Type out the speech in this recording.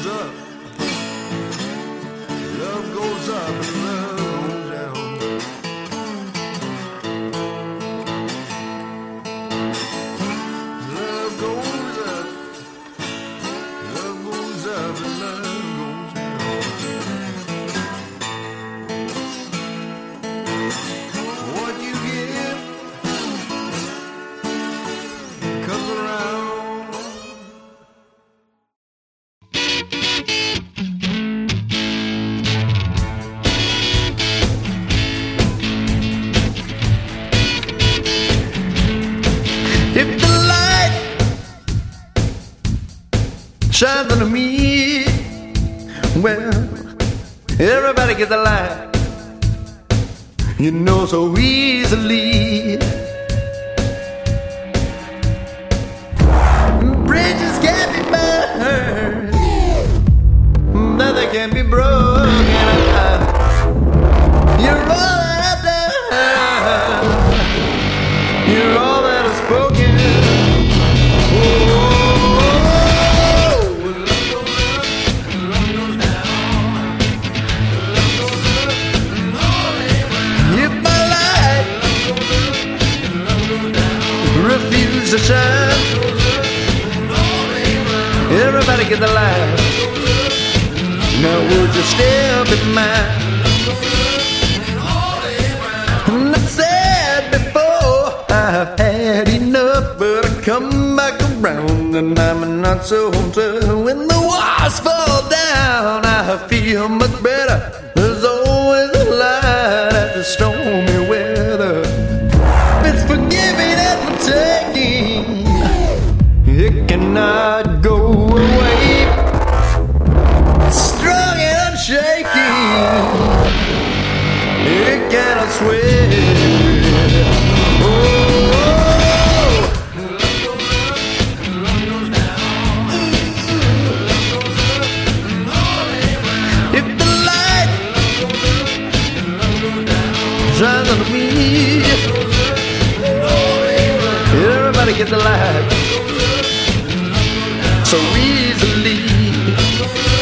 goes up, love goes up and love goes down. Love goes up, love goes up and love goes down. What you give comes around. If the light shines on me, well, everybody gets a light, you know, so easily. Bridges can't be burned, nothing can be broken. You're all that I've done, you're all that I've spoken. If my light refuse to shine, everybody get the light. Now would you step in mine? And I said before, I've had enough, but I come back around and I'm not so tough. When the walls fall down, I feel much better. There's always a light after stormy weather. It's forgiving and for taking, it cannot go away. Strong and unshaking, it cannot sway. Oh, if the light shines on me, everybody get the light so easily.